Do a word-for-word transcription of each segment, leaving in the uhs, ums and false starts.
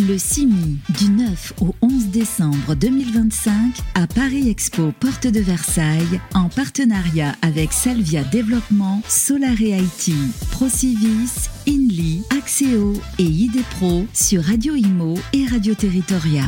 Le CIMI, du neuf au onze décembre deux mille vingt-cinq, à Paris Expo, porte de Versailles, en partenariat avec Salvia Développement, Solare I T, Procivis, Inly, Axéo et I D Pro sur Radio Imo et Radio Territoria.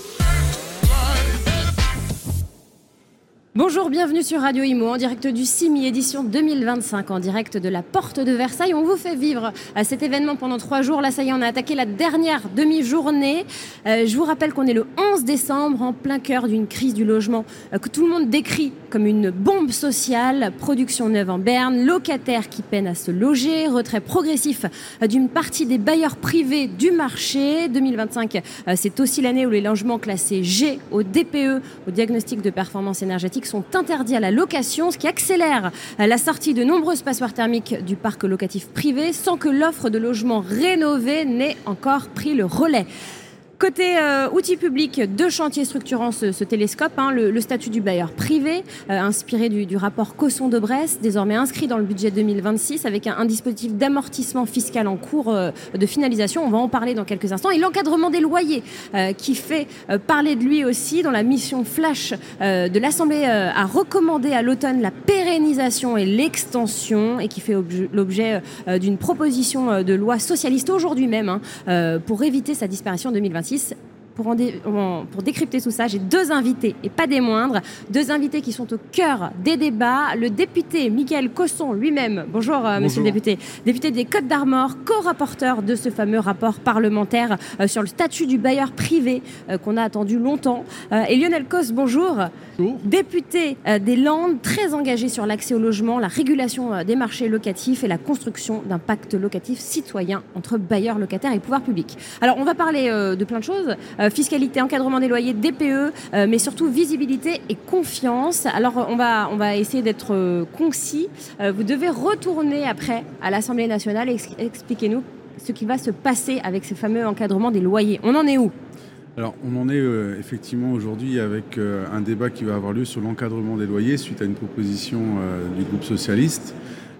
Bonjour, bienvenue sur Radio Imo, en direct du CIMI, édition deux mille vingt-cinq, en direct de la Porte de Versailles. On vous fait vivre cet événement pendant trois jours. Là, ça y est, on a attaqué la dernière demi-journée. Euh, je vous rappelle qu'on est le onze décembre, en plein cœur d'une crise du logement euh, que tout le monde décrit comme une bombe sociale. Production neuve en berne, locataires qui peinent à se loger, retrait progressif euh, d'une partie des bailleurs privés du marché. deux mille vingt-cinq, euh, c'est aussi l'année où les logements classés G au D P E, au diagnostic de performance énergétique, sont interdits à la location, ce qui accélère la sortie de nombreuses passoires thermiques du parc locatif privé sans que l'offre de logements rénovés n'ait encore pris le relais. Côté euh, outils publics, deux chantiers structurants ce, ce télescope, hein, le, le statut du bailleur privé, euh, inspiré du, du rapport Cosson de Brest, désormais inscrit dans le budget deux mille vingt-six, avec un, un dispositif d'amortissement fiscal en cours euh, de finalisation. On va en parler dans quelques instants. Et l'encadrement des loyers, euh, qui fait euh, parler de lui aussi, dans la mission flash euh, de l'Assemblée euh, a recommandé à l'automne la pérennisation et l'extension, et qui fait obje, l'objet euh, d'une proposition euh, de loi socialiste aujourd'hui même, hein, euh, pour éviter sa disparition en deux mille vingt-six. Pour, en dé, pour décrypter tout ça, j'ai deux invités, et pas des moindres, deux invités qui sont au cœur des débats. Le député Mickaël Cosson lui-même, bonjour, bonjour. Monsieur le député, député des Côtes-d'Armor, co-rapporteur de ce fameux rapport parlementaire euh, sur le statut du bailleur privé euh, qu'on a attendu longtemps. Euh, et Lionel Cos, bonjour, bonjour. Député euh, des Landes, très engagé sur l'accès au logement, la régulation euh, des marchés locatifs et la construction d'un pacte locatif citoyen entre bailleurs, locataires et pouvoir public. Alors, on va parler euh, de plein de choses. Euh, fiscalité, encadrement des loyers, D P E, euh, mais surtout visibilité et confiance. Alors, on va, on va essayer d'être euh, concis. Euh, vous devez retourner après à l'Assemblée nationale et ex- expliquez-nous ce qui va se passer avec ce fameux encadrement des loyers. On en est où ? Alors, on en est euh, effectivement aujourd'hui avec euh, un débat qui va avoir lieu sur l'encadrement des loyers suite à une proposition euh, du groupe socialiste.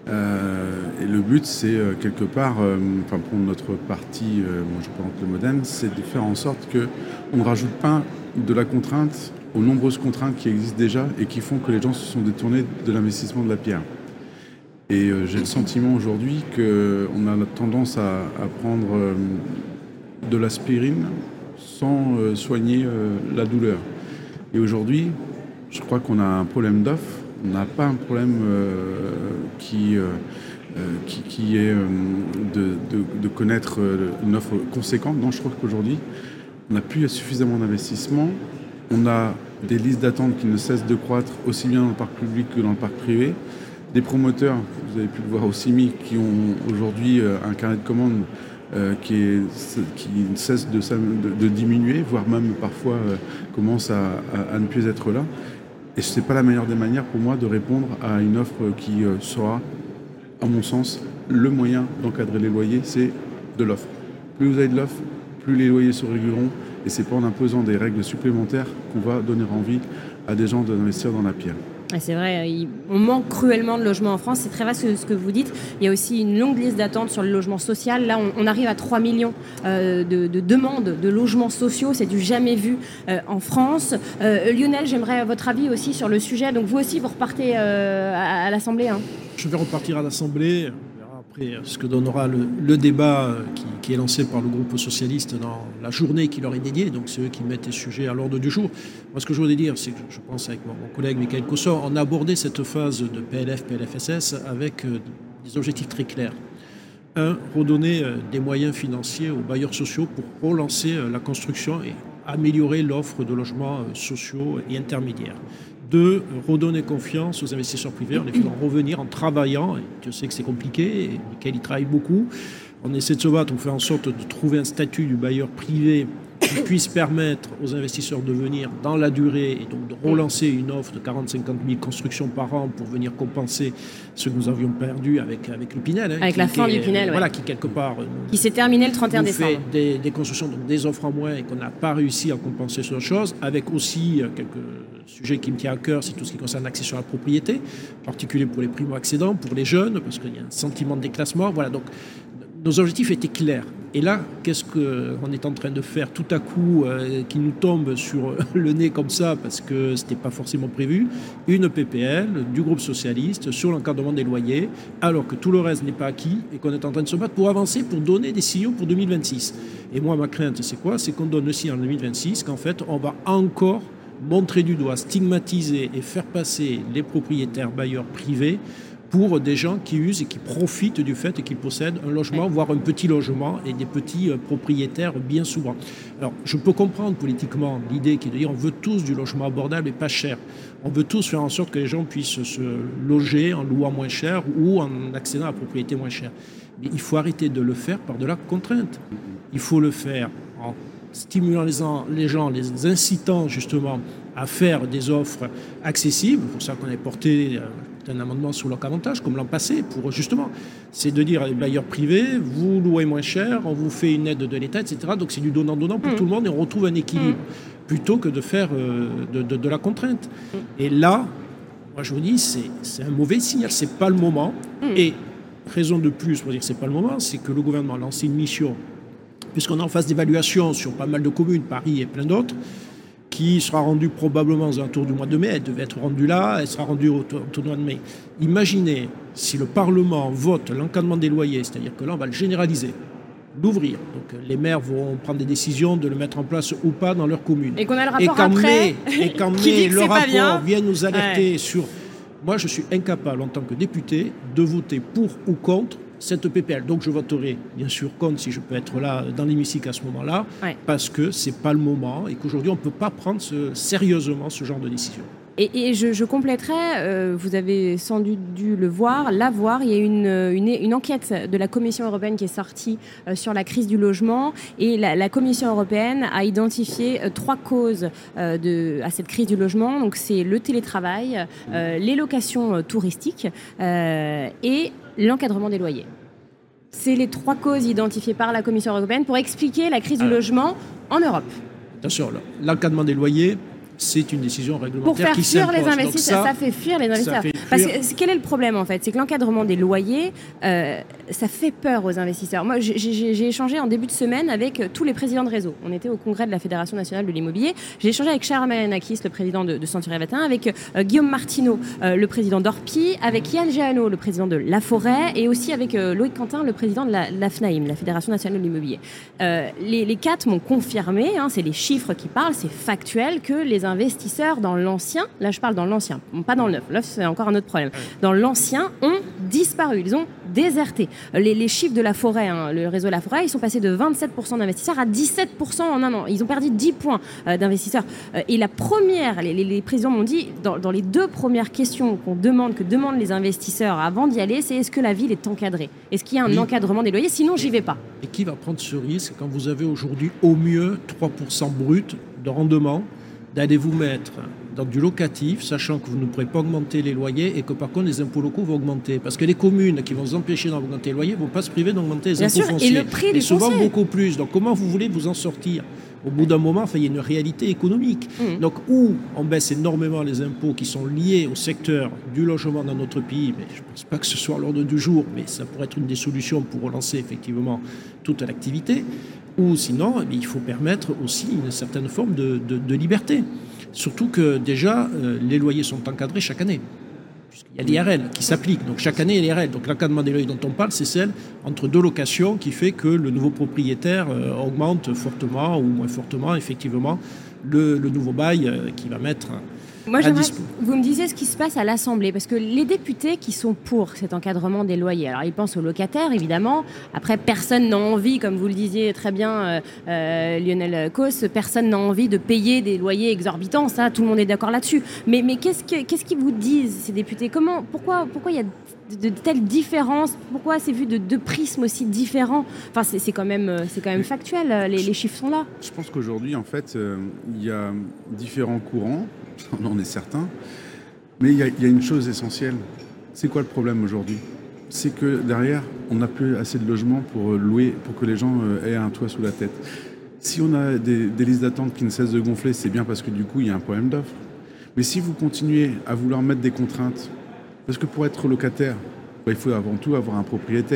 Euh, et le but, c'est euh, quelque part, euh, enfin pour notre parti, euh, moi je représente le MoDem, c'est de faire en sorte qu'on ne rajoute pas de la contrainte aux nombreuses contraintes qui existent déjà et qui font que les gens se sont détournés de l'investissement de la pierre. Et euh, j'ai le sentiment aujourd'hui qu'on a tendance à, à prendre euh, de l'aspirine sans euh, soigner euh, la douleur. Et aujourd'hui, je crois qu'on a un problème d'offre. On n'a pas un problème euh, qui, euh, qui, qui est euh, de, de, de connaître une offre conséquente. Non, je crois qu'aujourd'hui, on n'a plus suffisamment d'investissement. On a des listes d'attente qui ne cessent de croître aussi bien dans le parc public que dans le parc privé. Des promoteurs, vous avez pu le voir au CIMI, qui ont aujourd'hui un carnet de commandes euh, qui, est, qui ne cesse de, de, de diminuer, voire même parfois euh, commence à, à, à ne plus être là. Et ce n'est pas la meilleure des manières pour moi de répondre à une offre qui euh, sera, à mon sens, le moyen d'encadrer les loyers, c'est de l'offre. Plus vous avez de l'offre, plus les loyers se réguleront. Et ce n'est pas en imposant des règles supplémentaires qu'on va donner envie à des gens d'investir dans la pierre. C'est vrai, on manque cruellement de logements en France. C'est très vaste ce que vous dites. Il y a aussi une longue liste d'attente sur le logement social. Là, on, on arrive à trois millions euh, de, de demandes de logements sociaux. C'est du jamais vu euh, en France. Euh, Lionel, j'aimerais votre avis aussi sur le sujet. Donc vous aussi, vous repartez euh, à, à l'Assemblée, hein. Je vais repartir à l'Assemblée. Après, ce que donnera le, le débat qui, qui est lancé par le groupe socialiste dans la journée qui leur est dédiée, donc c'est eux qui mettent les sujets à l'ordre du jour. Moi, ce que je voudrais dire, c'est que je pense avec mon, mon collègue Mickaël Cosson, on a abordé cette phase de P L F, P L F S S avec euh, des objectifs très clairs. Un, redonner euh, des moyens financiers aux bailleurs sociaux pour relancer euh, la construction et améliorer l'offre de logements euh, sociaux et intermédiaires. Deux, redonner confiance aux investisseurs privés en les faisant revenir en travaillant. Et Dieu sait que c'est compliqué, et Mickaël y travaille beaucoup. On essaie de se battre, on fait en sorte de trouver un statut du bailleur privé qui puisse permettre aux investisseurs de venir dans la durée et donc de relancer une offre de quarante à cinquante mille constructions par an pour venir compenser ce que nous avions perdu avec, avec le Pinel. Hein, avec qui, la fin qui est, du Pinel, Voilà, ouais. qui quelque part... Qui s'est terminé le trente et un décembre. Fait des, des constructions, donc des offres en moins et qu'on n'a pas réussi à compenser sur autre chose, avec aussi quelques sujets qui me tiennent à cœur, c'est tout ce qui concerne l'accès sur la propriété, en particulier pour les primo-accédants, pour les jeunes, parce qu'il y a un sentiment de déclassement. Voilà, donc nos objectifs étaient clairs. Et là, qu'est-ce qu'on est en train de faire tout à coup euh, qui nous tombe sur le nez comme ça, parce que ce n'était pas forcément prévu, une P P L du groupe socialiste sur l'encadrement des loyers, alors que tout le reste n'est pas acquis et qu'on est en train de se battre pour avancer, pour donner des signaux pour deux mille vingt-six. Et moi, ma crainte, c'est quoi? C'est qu'on donne aussi en deux mille vingt-six qu'en fait, on va encore montrer du doigt, stigmatiser et faire passer les propriétaires bailleurs privés pour des gens qui usent et qui profitent du fait qu'ils possèdent un logement, voire un petit logement, et des petits propriétaires bien souvent. Alors, je peux comprendre politiquement l'idée qui est de dire on veut tous du logement abordable et pas cher. On veut tous faire en sorte que les gens puissent se loger en louant moins cher ou en accédant à la propriété moins chère. Mais il faut arrêter de le faire par de la contrainte. Il faut le faire en stimulant les gens, les incitant justement à faire des offres accessibles. C'est pour ça qu'on a porté un amendement sur l'encavantage, comme l'an passé, pour justement, c'est de dire à les bailleurs privés, vous louez moins cher, on vous fait une aide de l'État, et cetera. Donc c'est du donnant-donnant pour mmh. tout le monde et on retrouve un équilibre, mmh. plutôt que de faire euh, de, de, de la contrainte. Mmh. Et là, moi je vous dis, c'est, c'est un mauvais signal, c'est pas le moment. Mmh. Et raison de plus pour dire que c'est pas le moment, c'est que le gouvernement a lancé une mission, puisqu'on est en phase d'évaluation sur pas mal de communes, Paris et plein d'autres, qui sera rendue probablement aux alentours du mois de mai. Elle devait être rendue là, elle sera rendue au, au mois de mai. Imaginez si le Parlement vote l'encadrement des loyers, c'est-à-dire que là, on va le généraliser, l'ouvrir. Donc les maires vont prendre des décisions de le mettre en place ou pas dans leur commune. Et qu'on a le rapport après, mai, et quand mai, le rapport vient nous alerter ouais. sur... Moi, je suis incapable, en tant que député, de voter pour ou contre cette P P L. Donc je voterai bien sûr contre si je peux être là dans l'hémicycle à ce moment-là, ouais. parce que c'est pas le moment et qu'aujourd'hui on ne peut pas prendre ce, sérieusement ce genre de décision. Et, et je, je compléterai, euh, vous avez sans doute dû le voir, la voir, il y a une, une, une enquête de la Commission européenne qui est sortie euh, sur la crise du logement et la, la Commission européenne a identifié euh, trois causes euh, de, à cette crise du logement. Donc c'est le télétravail, euh, les locations euh, touristiques euh, et l'encadrement des loyers. C'est les trois causes identifiées par la Commission européenne pour expliquer la crise Alors, du logement en Europe. Attention, l'encadrement des loyers, c'est une décision réglementaire qui s'impose. Pour faire fuir les investisseurs, ça, ça fait fuir les investisseurs. Fuir. Parce que quel est le problème en fait? C'est que l'encadrement des loyers, euh, ça fait peur aux investisseurs. Moi, j'ai, j'ai, j'ai échangé en début de semaine avec tous les présidents de réseau. On était au congrès de la Fédération nationale de l'immobilier. J'ai échangé avec Charles Mayanakis, le président de, de Century Vatin, avec euh, Guillaume Martineau, euh, le président d'Orpi, avec Yann Géano, le président de La Forêt, et aussi avec euh, Loïc Quentin, le président de la, la F N A I M, la Fédération nationale de l'immobilier. Euh, les, les quatre m'ont confirmé, hein, c'est les chiffres qui parlent, c'est factuel, que les investisseurs dans l'ancien, là je parle dans l'ancien, pas dans le neuf, là c'est encore un autre problème, dans l'ancien ont disparu, ils ont déserté. Les, les chiffres de La Forêt, hein, le réseau La Forêt, ils sont passés de vingt-sept pour cent d'investisseurs à dix-sept pour cent en un an. Ils ont perdu dix points euh, d'investisseurs. Euh, et la première, les, les, les présidents m'ont dit, dans, dans les deux premières questions qu'on demande, que demandent les investisseurs avant d'y aller, c'est est-ce que la ville est encadrée? Est-ce qu'il y a un oui. encadrement des loyers? Sinon, j'y vais pas. Et qui va prendre ce risque quand vous avez aujourd'hui au mieux trois pour cent brut de rendement, d'aller vous mettre dans du locatif, sachant que vous ne pourrez pas augmenter les loyers et que par contre les impôts locaux vont augmenter. Parce que les communes qui vont vous empêcher d'augmenter les loyers ne vont pas se priver d'augmenter les Bien impôts sûr, fonciers. Et le prix du souvent foncier. beaucoup plus. Donc comment vous voulez vous en sortir? Au bout d'un moment, enfin, il y a une réalité économique. Mmh. Donc, où on baisse énormément les impôts qui sont liés au secteur du logement dans notre pays, mais je ne pense pas que ce soit à l'ordre du jour, mais ça pourrait être une des solutions pour relancer effectivement toute l'activité. Ou sinon, eh bien, il faut permettre aussi une certaine forme de, de, de liberté. Surtout que déjà, euh, les loyers sont encadrés chaque année. Il y a des R L qui s'appliquent, donc chaque année il y a des R L. Donc l'encadrement des loyers dont on parle, c'est celle entre deux locations qui fait que le nouveau propriétaire euh, augmente fortement ou moins fortement, effectivement, le, le nouveau bail euh, qui va mettre... Moi, j'aimerais que vous me disiez ce qui se passe à l'Assemblée, parce que les députés qui sont pour cet encadrement des loyers, alors ils pensent aux locataires, évidemment. Après, personne n'a envie, comme vous le disiez très bien, euh, euh, Lionel Causse, personne n'a envie de payer des loyers exorbitants. Ça, tout le monde est d'accord là-dessus. Mais, mais qu'est-ce que, qu'est-ce qu'ils vous disent, ces députés? Comment, pourquoi, pourquoi il y a de, de telles différences? Pourquoi c'est vu de deux prismes aussi différents? Enfin, c'est, c'est quand même, c'est quand même factuel. Les, les chiffres sont là. Je pense qu'aujourd'hui, en fait, euh, il y a différents courants. On en est certain. Mais il y, y a une chose essentielle. C'est quoi le problème aujourd'hui? C'est que derrière, on n'a plus assez de logements pour louer, pour que les gens aient un toit sous la tête. Si on a des, des listes d'attente qui ne cessent de gonfler, c'est bien parce que du coup, il y a un problème d'offre. Mais si vous continuez à vouloir mettre des contraintes, parce que pour être locataire, bah, il faut avant tout avoir un propriétaire.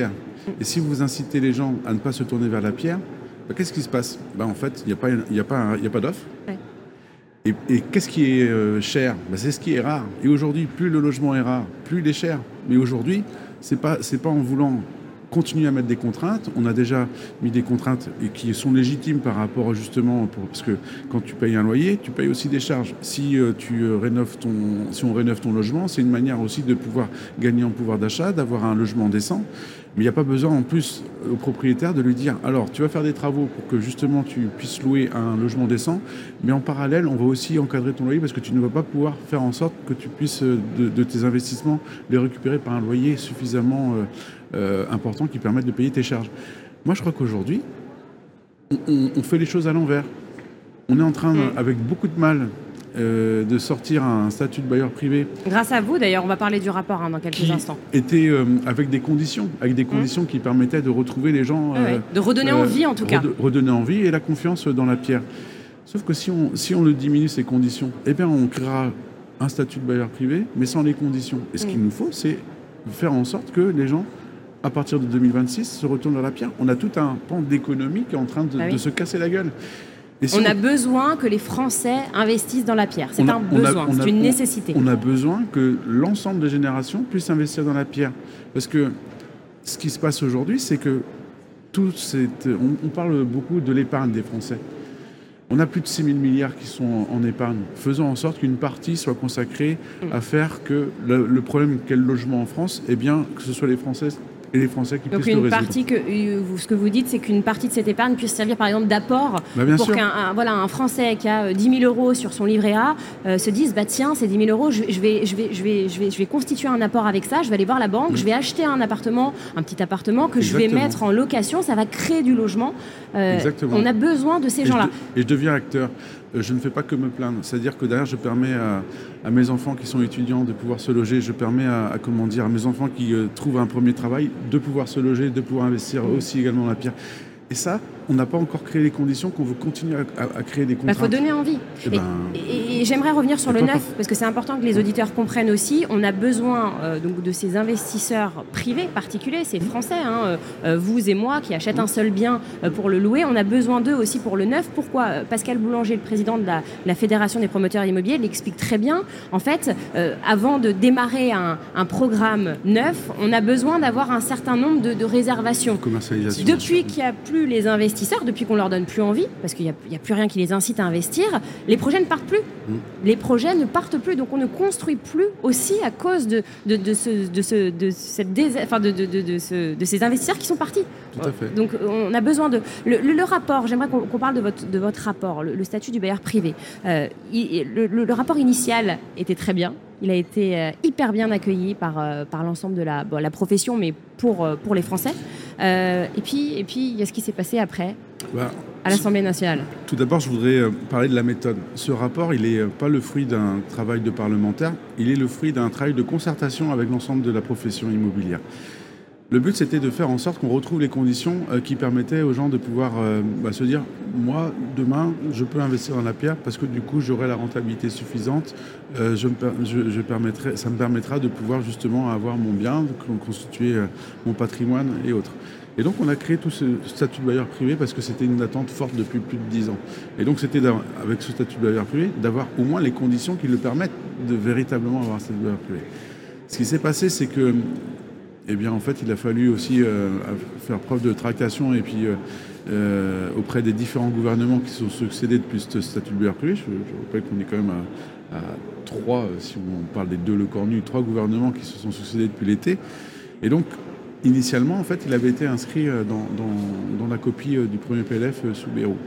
Et si vous incitez les gens à ne pas se tourner vers la pierre, bah, qu'est-ce qui se passe ? Bah, en fait, il n'y a pas, y a pas, y a pas d'offre. Ouais. Et, et qu'est-ce qui est euh, cher ? Bah, c'est ce qui est rare. Et aujourd'hui, plus le logement est rare, plus il est cher. Mais aujourd'hui, c'est pas, c'est pas en voulant continuer à mettre des contraintes. On a déjà mis des contraintes et qui sont légitimes par rapport justement, pour, parce que quand tu payes un loyer, tu payes aussi des charges. Si, euh, tu, euh, rénoves ton, si on rénove ton logement, c'est une manière aussi de pouvoir gagner en pouvoir d'achat, d'avoir un logement décent. Mais il n'y a pas besoin en plus au propriétaire de lui dire alors tu vas faire des travaux pour que justement tu puisses louer un logement décent, mais en parallèle on va aussi encadrer ton loyer parce que tu ne vas pas pouvoir faire en sorte que tu puisses de, de tes investissements les récupérer par un loyer suffisamment euh, euh, important qui permette de payer tes charges. Moi je crois qu'aujourd'hui on, on, on fait les choses à l'envers. On est en train, mmh. avec beaucoup de mal, Euh, de sortir un statut de bailleur privé. Grâce à vous, d'ailleurs, on va parler du rapport hein, dans quelques qui instants. Était euh, avec des conditions, avec des conditions mmh. qui permettaient de retrouver les gens... Euh, ouais, de redonner euh, envie, en tout cas. Redonner envie et la confiance dans la pierre. Sauf que si on, si on le diminue, ces conditions, eh bien, on créera un statut de bailleur privé, mais sans les conditions. Et ce mmh. qu'il nous faut, c'est faire en sorte que les gens, à partir de deux mille vingt-six, se retournent vers la pierre. On a tout un pan d'économie qui est en train de, ah oui. de se casser la gueule. Si on, on a besoin que les Français investissent dans la pierre. C'est a, un besoin, c'est une nécessité. On a besoin que l'ensemble des générations puissent investir dans la pierre. Parce que ce qui se passe aujourd'hui, c'est que tout cette, on, on parle beaucoup de l'épargne des Français. On a plus de six mille milliards qui sont en, en épargne. Faisons en sorte qu'une partie soit consacrée mmh. à faire que le, le problème qu'est le logement en France, eh bien, que ce soit les Français... et les Français qui Donc puissent une le partie que euh, ce que vous dites, c'est qu'une partie de cette épargne puisse servir par exemple d'apport bah pour qu'un un, voilà, un Français qui a dix mille euros sur son livret A euh, se dise bah tiens ces dix mille euros je, je, vais, je, vais, je, vais, je, vais, je vais constituer un apport avec ça, je vais aller voir la banque, mmh. je vais acheter un appartement, un petit appartement que Exactement. je vais mettre en location, ça va créer du logement. Euh, on a besoin de ces et gens-là. Je de, et je deviens acteur. Je ne fais pas que me plaindre. C'est-à-dire que derrière, je permets à, à mes enfants qui sont étudiants de pouvoir se loger. Je permets à, à, comment dire, à mes enfants qui euh, trouvent un premier travail de pouvoir se loger, de pouvoir investir aussi également dans la pierre. Et ça, on n'a pas encore créé les conditions qu'on veut continuer à, à, à créer des contraintes. Il bah, faut donner envie. Et, ben, et, et, et j'aimerais revenir sur le neuf, pas... parce que c'est important que les auditeurs comprennent aussi. On a besoin euh, donc, de ces investisseurs privés particuliers, c'est français, hein, euh, vous et moi, qui achètent un seul bien euh, pour le louer. On a besoin d'eux aussi pour le neuf. Pourquoi ? Pascal Boulanger, le président de la, la Fédération des promoteurs immobiliers, l'explique très bien. En fait, euh, avant de démarrer un, un programme neuf, on a besoin d'avoir un certain nombre de, de réservations. Commercialisation. Depuis qu'il n'y a plus les investisseurs, depuis qu'on leur donne plus envie, parce qu'il n'y a, a plus rien qui les incite à investir, les projets ne partent plus. Mmh. Les projets ne partent plus, donc on ne construit plus aussi à cause de, de, de, ce, de, ce, de, cette dés... enfin de, de, de, de, ce, de ces investisseurs qui sont partis. Tout à fait. Donc on a besoin de... Le, le, le rapport, j'aimerais qu'on, qu'on parle de votre, de votre rapport, le, le statut du bailleur privé. Euh, il, le, le, le rapport initial était très bien. Il a été euh, hyper bien accueilli par, euh, par l'ensemble de la, bon, la profession, mais pour, euh, pour les Français. Euh, et puis, et puis, il y a ce qui s'est passé après, bah, à l'Assemblée nationale. Tout d'abord, je voudrais euh, parler de la méthode. Ce rapport, il n'est pas le fruit d'un travail de parlementaire, il est le fruit d'un travail de concertation avec l'ensemble de la profession immobilière. Le but, c'était de faire en sorte qu'on retrouve les conditions euh, qui permettaient aux gens de pouvoir euh, bah, se dire « Moi, demain, je peux investir dans la pierre parce que du coup, j'aurai la rentabilité suffisante. Euh, je me per- je, je permettrai, ça me permettra de pouvoir justement avoir mon bien, de constituer euh, mon patrimoine et autres. » Et donc, on a créé tout ce statut de bailleur privé parce que c'était une attente forte depuis plus de dix ans. Et donc, c'était avec ce statut de bailleur privé d'avoir au moins les conditions qui le permettent de véritablement avoir un statut de bailleur privé. Ce qui s'est passé, c'est que Eh bien, en fait, il a fallu aussi euh, faire preuve de tractation et puis euh, euh, auprès des différents gouvernements qui se sont succédés depuis ce statut de bailleur privé. Je, je rappelle qu'on est quand même à, à trois, si on parle des deux Le Cornu, trois gouvernements qui se sont succédés depuis l'été. Et donc, initialement, en fait, il avait été inscrit dans, dans, dans la copie du premier P L F sous Bayrou.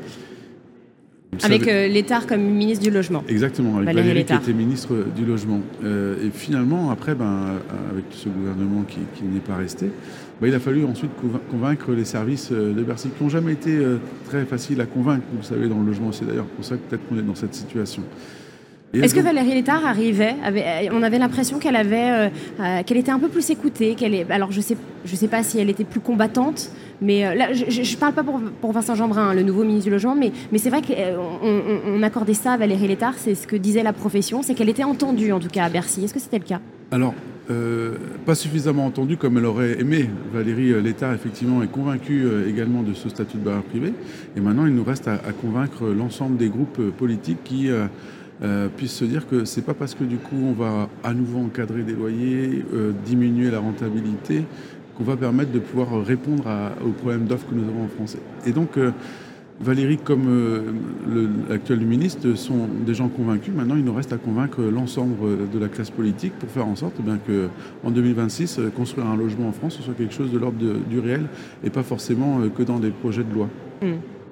Vous avec savez... euh, Létard comme ministre du Logement. Exactement, avec Valérie, Valérie qui était ministre du Logement. Euh, et finalement, après, ben, avec ce gouvernement qui, qui n'est pas resté, ben, il a fallu ensuite convaincre les services de Bercy, qui n'ont jamais été euh, très faciles à convaincre, vous savez, dans le logement. C'est d'ailleurs pour ça que peut-être qu'on est dans cette situation. Et Est-ce donc... que Valérie Létard arrivait avait, on avait l'impression qu'elle avait, euh, qu'elle était un peu plus écoutée. Qu'elle est, alors je sais, je sais pas si elle était plus combattante, mais euh, là, je, je parle pas pour, pour Vincent Jeanbrun, le nouveau ministre du Logement, mais, mais c'est vrai qu'on on, on accordait ça à Valérie Létard. C'est ce que disait la profession, c'est qu'elle était entendue en tout cas à Bercy. Est-ce que c'était le cas ? Alors, euh, pas suffisamment entendue comme elle aurait aimé. Valérie Létard, effectivement, est convaincue euh, également de ce statut de bailleur privé. Et maintenant, il nous reste à, à convaincre l'ensemble des groupes politiques qui euh, euh, puissent se dire que c'est pas parce que du coup on va à nouveau encadrer des loyers, euh, diminuer la rentabilité, qu'on va permettre de pouvoir répondre à, aux problèmes d'offres que nous avons en France. Et donc, euh, Valérie, comme euh, le, l'actuel ministre, sont des gens convaincus. Maintenant, il nous reste à convaincre l'ensemble de la classe politique pour faire en sorte eh bien, qu'en deux mille vingt-six, construire un logement en France, ce soit quelque chose de l'ordre de, du réel et pas forcément que dans des projets de loi. Mmh.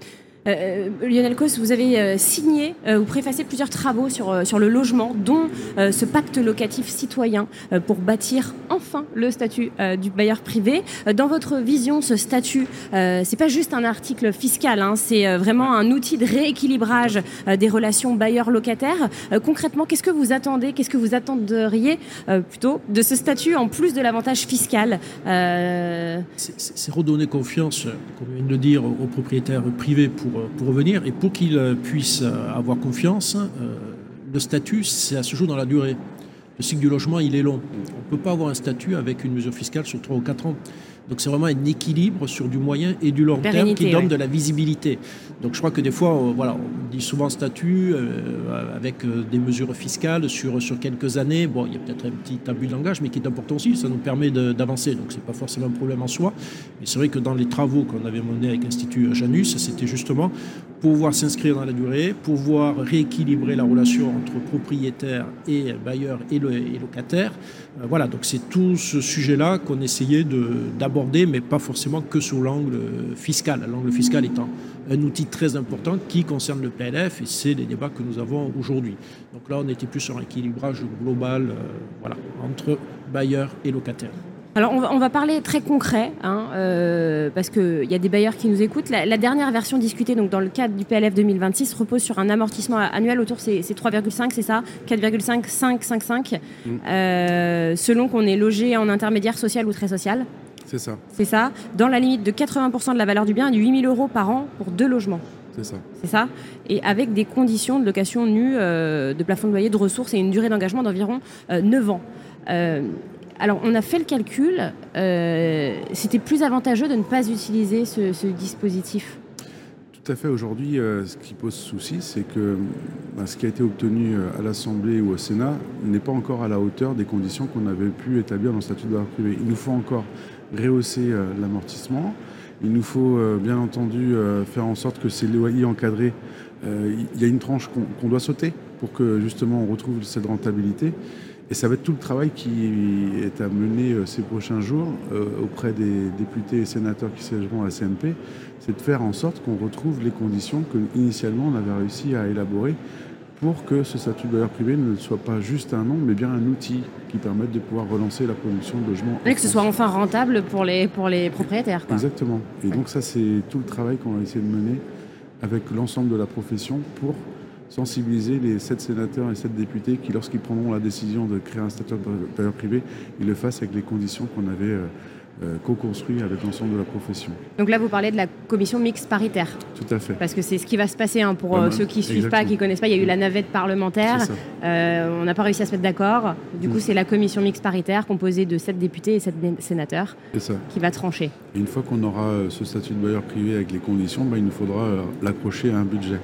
Euh, Lionel Causse, vous avez euh, signé euh, ou préfacé plusieurs travaux sur, euh, sur le logement, dont euh, ce pacte locatif citoyen euh, pour bâtir enfin le statut euh, du bailleur privé. Euh, dans votre vision, ce statut, euh, c'est pas juste un article fiscal, hein, c'est euh, vraiment un outil de rééquilibrage euh, des relations bailleurs-locataires. Euh, concrètement, qu'est-ce que vous attendez, qu'est-ce que vous attendriez euh, plutôt de ce statut en plus de l'avantage fiscal euh... c'est, c'est, c'est redonner confiance, comme vient de le dire, aux propriétaires privés pour pour revenir, et pour qu'ils puissent avoir confiance, euh, le statut, ça se joue dans la durée. Le cycle du logement, il est long. On ne peut pas avoir un statut avec une mesure fiscale sur trois ou quatre ans. Donc c'est vraiment un équilibre sur du moyen et du long terme qui donne ouais. de la visibilité. Donc je crois que des fois, euh, voilà, on dit souvent statut euh, avec euh, des mesures fiscales sur, sur quelques années. Bon, il y a peut-être un petit abus de langage, mais qui est important aussi, ça nous permet de, d'avancer. Donc c'est pas forcément un problème en soi. Mais c'est vrai que dans les travaux qu'on avait menés avec l'Institut Janus, c'était justement pouvoir s'inscrire dans la durée, pouvoir rééquilibrer la relation entre propriétaires et bailleurs et, le, et locataires. Euh, voilà, donc c'est tout ce sujet-là qu'on essayait de, d'aborder, mais pas forcément que sous l'angle fiscal. L'angle fiscal étant un outil très important qui concerne le P L F, et c'est les débats que nous avons aujourd'hui. Donc là, on était plus sur un équilibrage global euh, voilà, entre bailleurs et locataires. Alors on va, on va parler très concret, hein, euh, parce qu'il y a des bailleurs qui nous écoutent. La, la dernière version discutée donc, dans le cadre du P L F deux mille vingt-six repose sur un amortissement annuel autour de c'est trois virgule cinq, c'est ça, quatre virgule cinq, cinq, cinq, cinq, mmh. euh, selon qu'on est logé en intermédiaire social ou très social. C'est ça. C'est ça, dans la limite de quatre-vingts pour cent de la valeur du bien et de huit mille euros par an pour deux logements. C'est ça. C'est ça. Et avec des conditions de location nue, euh, de plafond de loyer, de ressources et une durée d'engagement d'environ euh, neuf ans. Euh, Alors, on a fait le calcul. Euh, c'était plus avantageux de ne pas utiliser ce, ce dispositif. Tout à fait. Aujourd'hui, euh, ce qui pose souci, c'est que bah, ce qui a été obtenu à l'Assemblée ou au Sénat n'est pas encore à la hauteur des conditions qu'on avait pu établir dans le statut de bailleur privé. Il nous faut encore rehausser euh, l'amortissement. Il nous faut, euh, bien entendu, euh, faire en sorte que ces loyers encadrés, euh, il y a une tranche qu'on, qu'on doit sauter pour que, justement, on retrouve cette rentabilité. Et ça va être tout le travail qui est à mener euh, ces prochains jours euh, auprès des députés et sénateurs qui siégeront à la C M P, c'est de faire en sorte qu'on retrouve les conditions qu'initialement on avait réussi à élaborer pour que ce statut de bailleur privé ne soit pas juste un nom, mais bien un outil qui permette de pouvoir relancer la production de logements. Et que ce soit enfin rentable pour les, pour les propriétaires. Quoi. Exactement. Et donc ça, c'est tout le travail qu'on va essayer de mener avec l'ensemble de la profession pour sensibiliser les sept sénateurs et sept députés qui, lorsqu'ils prendront la décision de créer un statut de bailleur privé, ils le fassent avec les conditions qu'on avait euh, euh, co-construites avec l'ensemble de la profession. Donc là, vous parlez de la commission mixte paritaire. Tout à fait. Parce que c'est ce qui va se passer hein, pour euh, ceux qui ne suivent Exactement. pas, qui ne connaissent pas. Il y a eu la navette parlementaire. Euh, on n'a pas réussi à se mettre d'accord. Du coup, mmh. c'est la commission mixte paritaire composée de sept députés et sept sénateurs qui va trancher. Et une fois qu'on aura ce statut de bailleur privé avec les conditions, bah, il nous faudra euh, l'accrocher à un budget.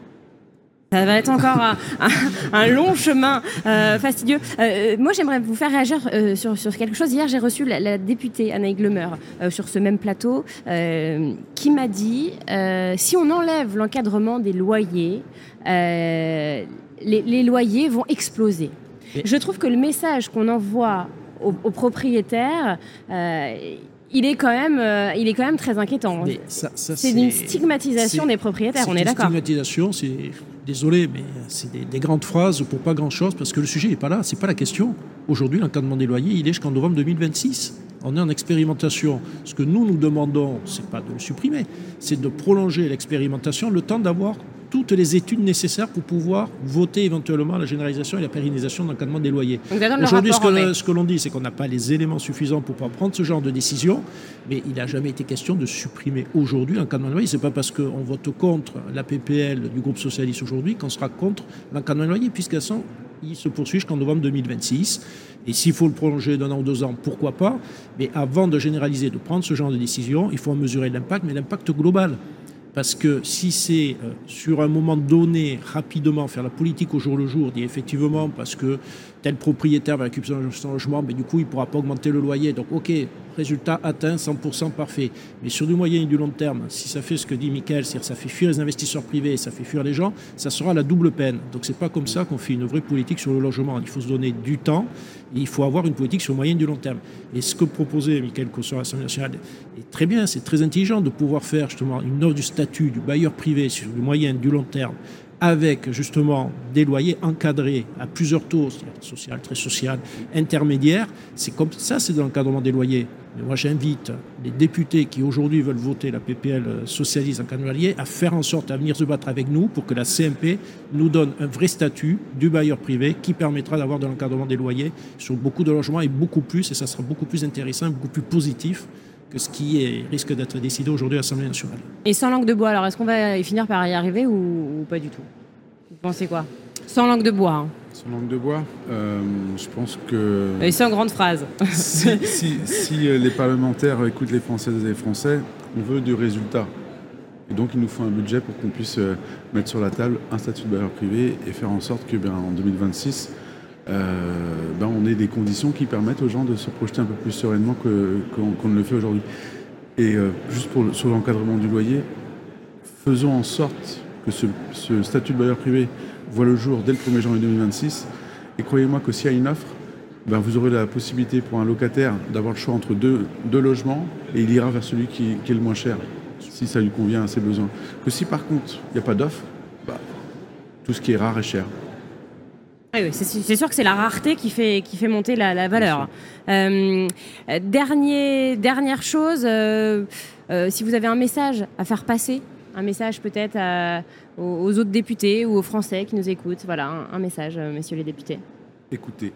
Ça va être encore un, un, un long chemin euh, fastidieux. Euh, moi, j'aimerais vous faire réagir euh, sur, sur quelque chose. Hier, j'ai reçu la, la députée Anaï Glemer euh, sur ce même plateau euh, qui m'a dit euh, si on enlève l'encadrement des loyers, euh, les, les loyers vont exploser. Et... Je trouve que le message qu'on envoie aux, aux propriétaires... Euh, Il est, quand même, euh, il est quand même très inquiétant. Ça, ça, c'est, c'est une stigmatisation des propriétaires, on est d'accord. C'est une stigmatisation, c'est, désolé, mais c'est des, des grandes phrases pour pas grand-chose, parce que le sujet n'est pas là, c'est pas la question. Aujourd'hui, l'encadrement des loyers, il est jusqu'en novembre deux mille vingt-six. On est en expérimentation. Ce que nous, nous demandons, c'est pas de le supprimer, c'est de prolonger l'expérimentation, le temps d'avoir toutes les études nécessaires pour pouvoir voter éventuellement la généralisation et la pérennisation de l'encadrement des loyers. Aujourd'hui, ce que, ce que l'on dit, c'est qu'on n'a pas les éléments suffisants pour pouvoir prendre ce genre de décision, mais il n'a jamais été question de supprimer aujourd'hui l'encadrement des loyers. Ce n'est pas parce qu'on vote contre la P P L du groupe socialiste aujourd'hui qu'on sera contre l'encadrement des loyers, puisqu'elles sont il se poursuit jusqu'en novembre deux mille vingt-six. Et s'il faut le prolonger d'un an ou deux ans, pourquoi pas. Mais avant de généraliser, de prendre ce genre de décision, il faut en mesurer l'impact, mais l'impact global. Parce que si c'est euh, sur un moment donné, rapidement, faire la politique au jour le jour, dit effectivement, parce que tel propriétaire va récupérer son logement, mais du coup, il ne pourra pas augmenter le loyer. Donc, OK, résultat atteint, cent pour cent parfait. Mais sur du moyen et du long terme, si ça fait ce que dit Mickaël, c'est-à-dire ça fait fuir les investisseurs privés, ça fait fuir les gens, ça sera la double peine. Donc, ce n'est pas comme ça qu'on fait une vraie politique sur le logement. Il faut se donner du temps et il faut avoir une politique sur le moyen et du long terme. Et ce que proposait Mickaël Cosson à l'Assemblée nationale est très bien, c'est très intelligent de pouvoir faire justement une offre du statut du bailleur privé sur du moyen et du long terme, avec justement des loyers encadrés à plusieurs taux, c'est-à-dire social, très social, intermédiaire. C'est comme ça, c'est de l'encadrement des loyers. Mais moi, j'invite les députés qui aujourd'hui veulent voter la P P L socialiste encadrement des loyers à faire en sorte à venir se battre avec nous pour que la C M P nous donne un vrai statut du bailleur privé qui permettra d'avoir de l'encadrement des loyers sur beaucoup de logements et beaucoup plus, et ça sera beaucoup plus intéressant, beaucoup plus positif que ce qui est, risque d'être décidé aujourd'hui à l'Assemblée nationale. Et sans langue de bois, alors est-ce qu'on va finir par y arriver ou, ou pas du tout? Vous pensez quoi? Sans langue de bois. Hein. Sans langue de bois, euh, je pense que... Et sans grande phrase. si, si, si les parlementaires écoutent les Françaises et les Français, on veut du résultat. Et donc il nous faut un budget pour qu'on puisse mettre sur la table un statut de bailleur privé et faire en sorte que, ben, en deux mille vingt-six, Euh, ben on ait des conditions qui permettent aux gens de se projeter un peu plus sereinement que, qu'on, qu'on ne le fait aujourd'hui. Et euh, juste pour, sur l'encadrement du loyer, faisons en sorte que ce, ce statut de bailleur privé voit le jour dès le premier janvier deux mille vingt-six. Et croyez-moi que s'il y a une offre, ben vous aurez la possibilité pour un locataire d'avoir le choix entre deux, deux logements et il ira vers celui qui, qui est le moins cher, si ça lui convient à ses besoins. Que si par contre il n'y a pas d'offre, ben, tout ce qui est rare est cher. Ah oui, c'est, c'est sûr que c'est la rareté qui fait, qui fait monter la, la valeur. Euh, dernier, dernière chose, euh, euh, si vous avez un message à faire passer, un message peut-être à, aux, aux autres députés ou aux Français qui nous écoutent, voilà, un, un message, euh, messieurs les députés. Écoutez.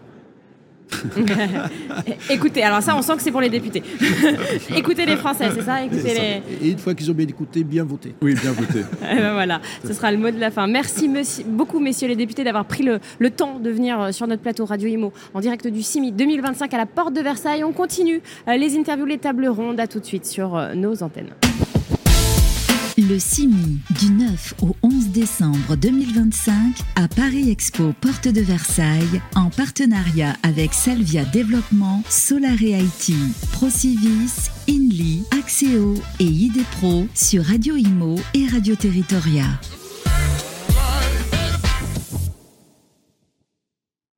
Écoutez, alors ça on sent que c'est pour les députés. Écoutez les Français, c'est ça, Écoutez ça. les... Et une fois qu'ils ont bien écouté, bien voté. Oui, bien voté. Et ben voilà, ce sera le mot de la fin. Merci monsieur, beaucoup messieurs les députés d'avoir pris le, le temps de venir sur notre plateau Radio Imo en direct du C I M I deux mille vingt-cinq à la porte de Versailles. On continue les interviews, les tables rondes, à tout de suite sur nos antennes. Le C I M I du neuf au onze décembre deux mille vingt-cinq à Paris Expo Porte de Versailles en partenariat avec Salvia Développement, Solaré I T, Procivis, Inly, Axéo et I D Pro sur Radio Imo et Radio Territoria.